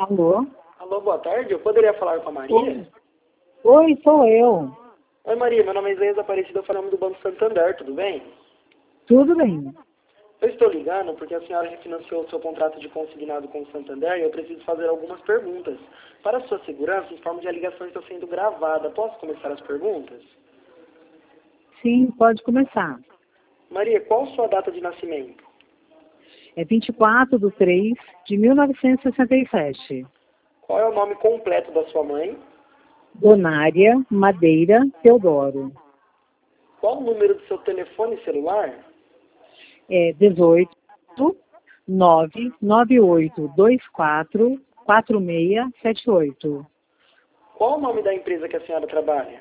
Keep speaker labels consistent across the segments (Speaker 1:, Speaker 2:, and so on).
Speaker 1: Alô?
Speaker 2: Alô, boa tarde. Eu poderia falar com a Maria?
Speaker 1: Oi, sou eu.
Speaker 2: Oi, Maria. Meu nome é Isaías Aparecido, eu falo do Banco Santander, tudo bem?
Speaker 1: Tudo bem?
Speaker 2: Eu estou ligando porque a senhora refinanciou o seu contrato de consignado com o Santander e eu preciso fazer algumas perguntas. Para a sua segurança, informo que a ligação está sendo gravada. Posso começar as perguntas?
Speaker 1: Sim, pode começar.
Speaker 2: Maria, qual sua data de nascimento?
Speaker 1: É 24/3/1967.
Speaker 2: Qual é o nome completo da sua mãe?
Speaker 1: Donária Madeira Teodoro.
Speaker 2: Qual o número do seu telefone celular?
Speaker 1: É 18-99824-4678.
Speaker 2: Qual o nome da empresa que a senhora trabalha?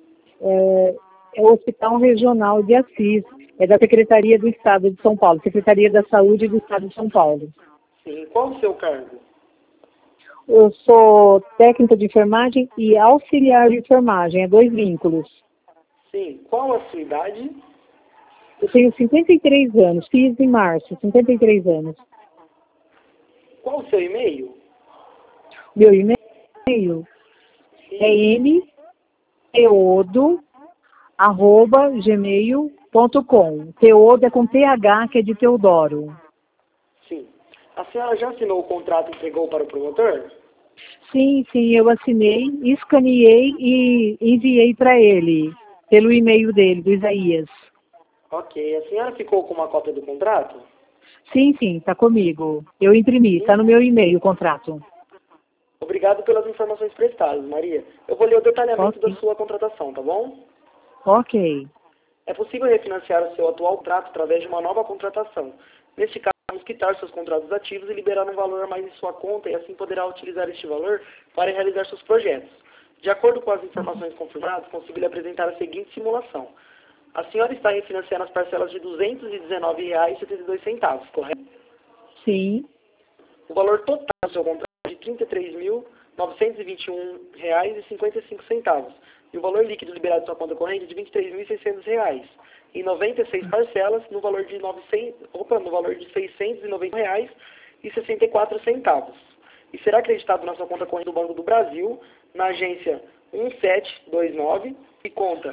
Speaker 1: É o Hospital Regional de Assis. É da Secretaria do Estado de São Paulo. Secretaria da Saúde do Estado de São Paulo.
Speaker 2: Sim. Qual o seu cargo?
Speaker 1: Eu sou técnica de enfermagem e auxiliar de enfermagem. É 2 vínculos.
Speaker 2: Sim. Qual a sua idade?
Speaker 1: Eu tenho 53 anos. Fiz em março, 53 anos.
Speaker 2: Qual o seu e-mail?
Speaker 1: Meu e-mail é mteodo@gmail.com. Teodo é com TH, que é de Teodoro.
Speaker 2: Sim. A senhora já assinou o contrato e entregou para o promotor?
Speaker 1: Sim, eu assinei, escaneei e enviei para ele, pelo e-mail dele, do Isaías.
Speaker 2: Ok. A senhora ficou com uma cópia do contrato?
Speaker 1: Sim, está comigo. Eu imprimi, está no meu e-mail o contrato.
Speaker 2: Obrigado pelas informações prestadas, Maria. Eu vou ler o detalhamento
Speaker 1: Ok.
Speaker 2: da sua contratação, tá bom?
Speaker 1: Ok.
Speaker 2: É possível refinanciar o seu atual contrato através de uma nova contratação. Neste caso, vamos quitar seus contratos ativos e liberar um valor a mais em sua conta e assim poderá utilizar este valor para realizar seus projetos. De acordo com as informações confirmadas, consigo lhe apresentar a seguinte simulação. A senhora está refinanciando as parcelas de R$ 219,72, correto?
Speaker 1: Sim.
Speaker 2: O valor total do seu contrato é de R$ 33.921,55. E o valor líquido liberado de sua conta corrente é de R$ 23.600. Em 96 parcelas, no valor de R$ 690,64. E será acreditado na sua conta corrente do Banco do Brasil, na agência 1729 e conta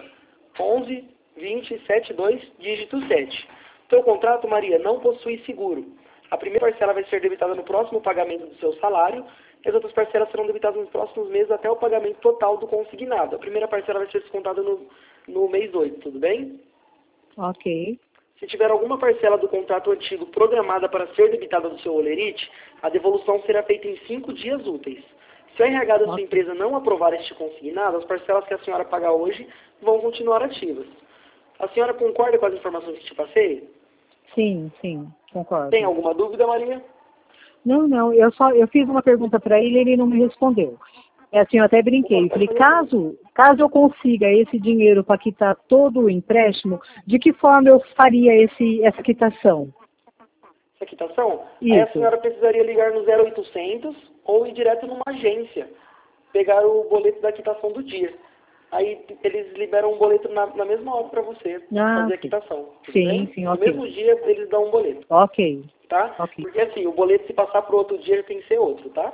Speaker 2: 112072, dígito 7. Seu contrato, Maria, não possui seguro. A primeira parcela vai ser debitada no próximo pagamento do seu salário e as outras parcelas serão debitadas nos próximos meses até o pagamento total do consignado. A primeira parcela vai ser descontada no mês 8, tudo bem?
Speaker 1: Ok.
Speaker 2: Se tiver alguma parcela do contrato antigo programada para ser debitada do seu holerite, a devolução será feita em 5 dias úteis. Se o RH da sua empresa não aprovar este consignado, as parcelas que a senhora paga hoje vão continuar ativas. A senhora concorda com as informações que te passei?
Speaker 1: Sim, concordo.
Speaker 2: Tem alguma dúvida, Maria?
Speaker 1: Não, eu fiz uma pergunta para ele e ele não me respondeu. É assim, eu até brinquei. Falei, caso eu consiga esse dinheiro para quitar todo o empréstimo, de que forma eu faria essa quitação?
Speaker 2: Essa quitação?
Speaker 1: Isso.
Speaker 2: Aí a senhora precisaria ligar no 0800 ou ir direto numa agência, pegar o boleto da quitação do dia. Aí eles liberam um boleto na mesma hora para você fazer a quitação. Tudo bem?
Speaker 1: Sim,
Speaker 2: no
Speaker 1: ok.
Speaker 2: mesmo dia eles dão um boleto.
Speaker 1: Ok.
Speaker 2: Tá?
Speaker 1: Ok.
Speaker 2: Porque assim, o boleto se passar para outro dia tem que ser outro, tá?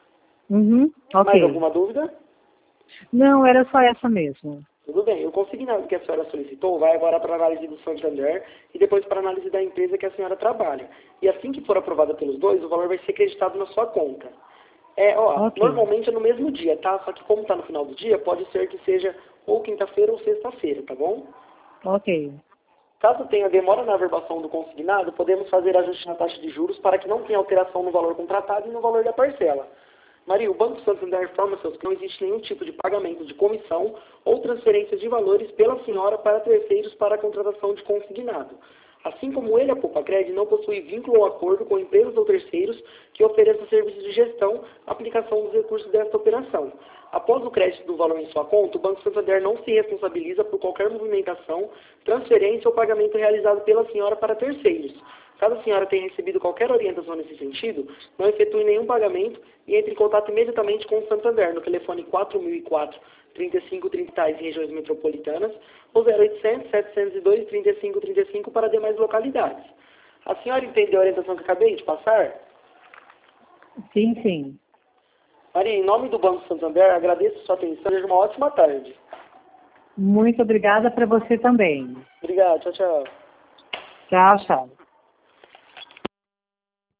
Speaker 1: Ok.
Speaker 2: Mais alguma dúvida?
Speaker 1: Não, era só essa mesmo.
Speaker 2: Tudo bem. O consignado que a senhora solicitou vai agora para a análise do Santander e depois para a análise da empresa que a senhora trabalha. E assim que for aprovada pelos dois, o valor vai ser acreditado na sua conta. Normalmente é no mesmo dia, tá? Só que como está no final do dia, pode ser que seja ou quinta-feira ou sexta-feira, tá bom?
Speaker 1: Ok.
Speaker 2: Caso tenha demora na averbação do consignado, podemos fazer ajuste na taxa de juros para que não tenha alteração no valor contratado e no valor da parcela. Maria, o Banco Santander informa seus que não existe nenhum tipo de pagamento de comissão ou transferência de valores pela senhora para terceiros para a contratação de consignado. Assim como ele, a Poupa-Cred, não possui vínculo ou acordo com empresas ou terceiros que ofereçam serviços de gestão, aplicação dos recursos desta operação. Após o crédito do valor em sua conta, o Banco Santander não se responsabiliza por qualquer movimentação, transferência ou pagamento realizado pela senhora para terceiros. Caso a senhora tenha recebido qualquer orientação nesse sentido, não efetue nenhum pagamento e entre em contato imediatamente com o Santander no telefone 4004-3530 em regiões metropolitanas ou 0800-702-3535 para demais localidades. A senhora entendeu a orientação que acabei de passar?
Speaker 1: Sim.
Speaker 2: Maria, em nome do Banco Santander, agradeço a sua atenção e desejo uma ótima tarde.
Speaker 1: Muito obrigada para você também.
Speaker 2: Obrigado, tchau, tchau.
Speaker 1: Tchau, tchau.